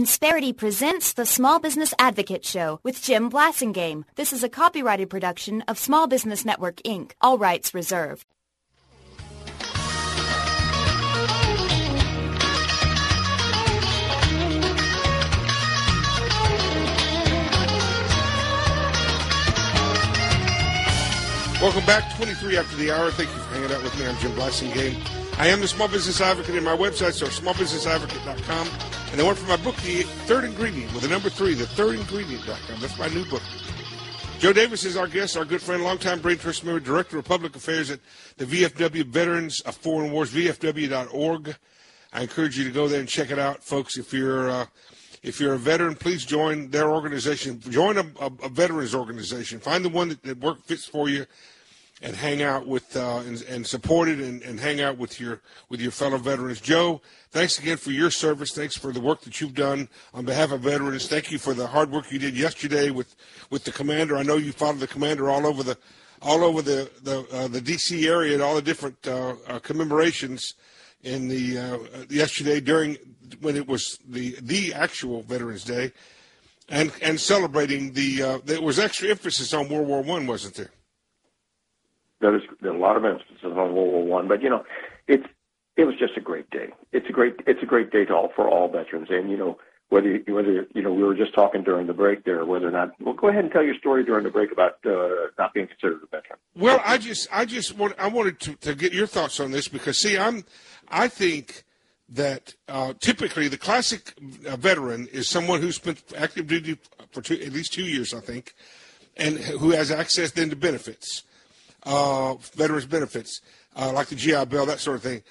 Insperity presents the Small Business Advocate Show with Jim Blasingame. This is a copyrighted production of Small Business Network, Inc., all rights reserved. Welcome back, 23 after the hour. Thank you for hanging out with me. I'm Jim Blasingame. I am the Small Business Advocate, and my websites are smallbusinessadvocate.com. And the one for my book, The Third Ingredient, with the number 3, thethirdingredient.com. That's my new book. Joe Davis is our guest, our good friend, longtime Brain Trust member, Director of Public Affairs at the VFW Veterans of Foreign Wars, VFW.org. I encourage you to go there and check it out, folks. If you're a veteran, please join their organization. Join a veterans organization. Find the one that fits for you, and hang out with and support it and hang out with your fellow veterans. Joe, thanks again for your service. Thanks for the work that you've done on behalf of veterans. Thank you for the hard work you did yesterday with the commander. I know you followed the commander all over the D.C. area and all the different commemorations in the yesterday when it was the actual Veterans Day, and celebrating there was extra emphasis on World War I, wasn't there? There's a lot of emphasis on World War I, but it was just a great day. It's a great day for all veterans, and whether we were just talking during the break there, whether or not. Well, go ahead and tell your story during the break about not being considered a veteran. Well, I wanted to get your thoughts on this because I think that typically the classic veteran is someone who spent active duty for at least 2 years, I think, and who has access then to benefits. Veterans benefits, like the GI Bill, that sort of thing.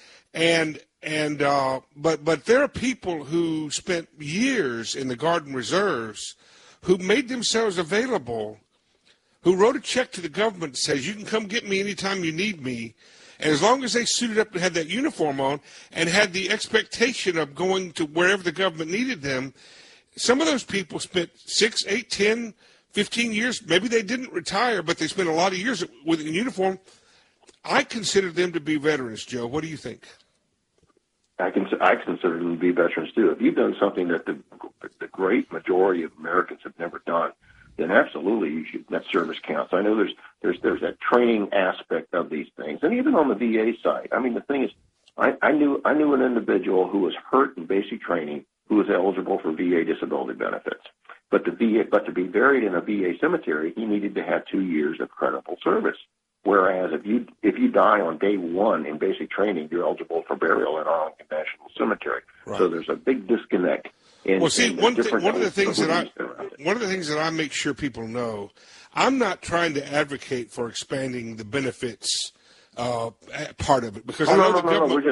But there are people who spent years in the Guard and Reserves who made themselves available, who wrote a check to the government that says, you can come get me anytime you need me. And as long as they suited up and had that uniform on and had the expectation of going to wherever the government needed them, some of those people spent 6, 8, 10, 15 years. Maybe they didn't retire, but they spent a lot of years with a uniform. I consider them to be veterans, Joe. What do you think? I consider them to be veterans, too. If you've done something that the great majority of Americans have never done, then absolutely that service counts. I know there's that training aspect of these things. And even on the VA side, the thing is, I knew an individual who was hurt in basic training who was eligible for VA disability benefits. But to be buried in a VA cemetery, he needed to have 2 years of credible service. Whereas if you die on day one in basic training, you're eligible for burial in Arlington National Cemetery. Right. So there's a big disconnect. One of the things that I make sure people know, I'm not trying to advocate for expanding the benefits part of it, because I know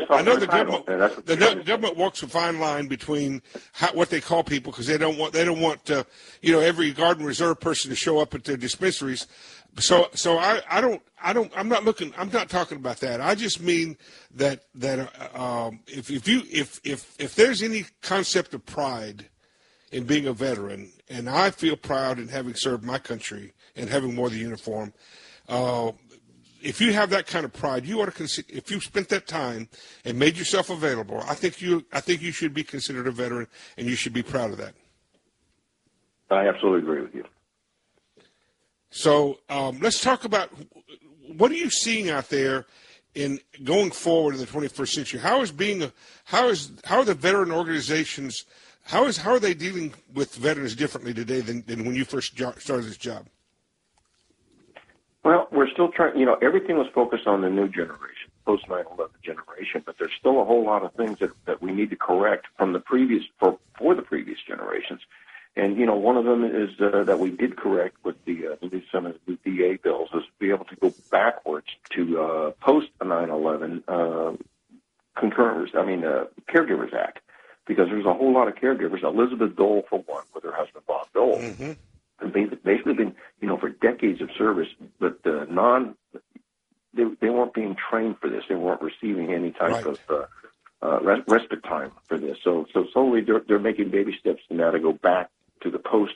the government walks a fine line between what they call people, because they don't want every Guard and Reserve person to show up at their dispensaries. So I'm not talking about that. I just mean that if there's any concept of pride in being a veteran, and I feel proud in having served my country and having wore the uniform, if you have that kind of pride, you ought to consider, if you spent that time and made yourself available, I think you should be considered a veteran, and you should be proud of that. I absolutely agree with you. So let's talk about what are you seeing out there in going forward in the 21st century. How are the veteran organizations? How are they dealing with veterans differently today than when you first started this job? Well, we're still trying. Everything was focused on the new generation, post 9/11 generation, but there's still a whole lot of things that we need to correct from the previous for the previous generations. And one of them is that we did correct with some of the VA bills, is to be able to go backwards to post 9/11 Caregivers Act, because there's a whole lot of caregivers. Elizabeth Dole, for one, with her husband Bob Dole, and basically been for decades of service, but they weren't being trained for this. They weren't receiving any type of respite time for this. So slowly they're making baby steps now to go back to the post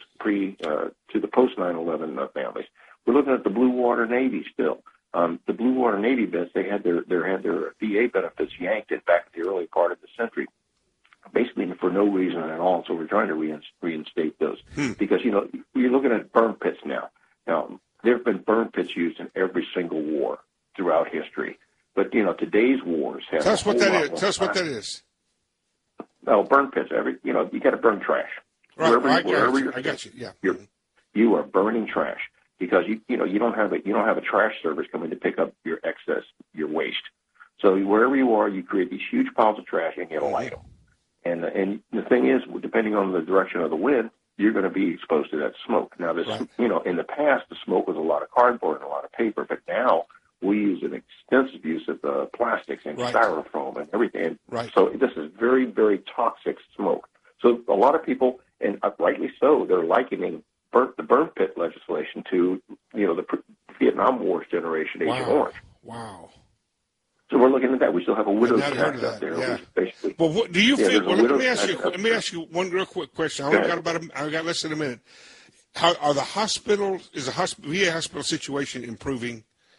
9/11 families. We're looking at the Blue Water Navy still. The Blue Water Navy vets, they had their VA benefits yanked in back in the early part of the century. basically for no reason at all. So we're trying to reinstate those because, you know, you're looking at burn pits now. Now, there have been burn pits used in every single war throughout history. But, you know, today's wars have... Tell us what that is. Well, burn pits, you got to burn trash. Right, Wherever I got you, yeah. You are burning trash because, you don't have a trash service coming to pick up your excess, your waste. So wherever you are, you create these huge piles of trash and you light them. And the thing is, depending on the direction of the wind, you're going to be exposed to that smoke. Now, in the past, the smoke was a lot of cardboard and a lot of paper, but now we use an extensive use of plastics and styrofoam and everything. Right. So this is very, very toxic smoke. So a lot of people, and rightly so, they're likening the burn pit legislation to, the Vietnam War's generation, Agent Orange. Wow. So we're looking at that. We still have a widow's tax out there. Yeah. Basically, well, what do you feel? Well, let me ask you one real quick question. I got less than a minute. How are the hospitals? Is the VA hospital situation improving?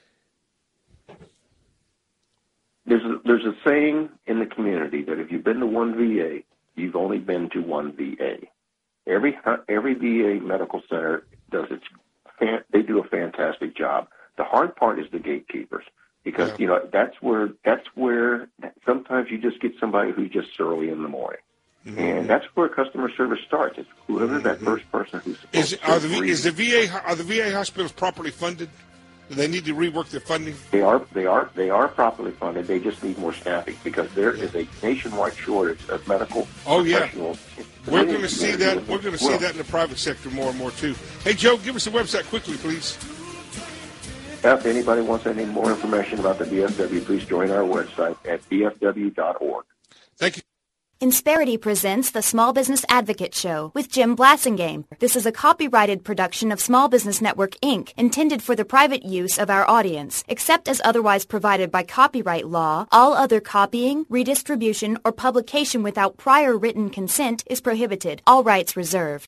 There's a saying in the community that if you've been to one VA, you've only been to one VA. Every VA medical center they do a fantastic job. The hard part is the gatekeepers. Because, that's where sometimes you just get somebody who's just surly in the morning. Mm-hmm. And that's where customer service starts. It's whoever that first person who's supposed are the VA hospitals properly funded? Do they need to rework their funding? They are properly funded. They just need more staffing because there is a nationwide shortage of medical professionals. We're going to see that. We're going to see that in the private sector more and more too. Hey, Joe, give us a website quickly, please. If anybody wants any more information about the VFW, please join our website at bfw.org. Thank you. Insperity presents the Small Business Advocate Show with Jim Blassingame. This is a copyrighted production of Small Business Network, Inc., intended for the private use of our audience. Except as otherwise provided by copyright law, all other copying, redistribution, or publication without prior written consent is prohibited. All rights reserved.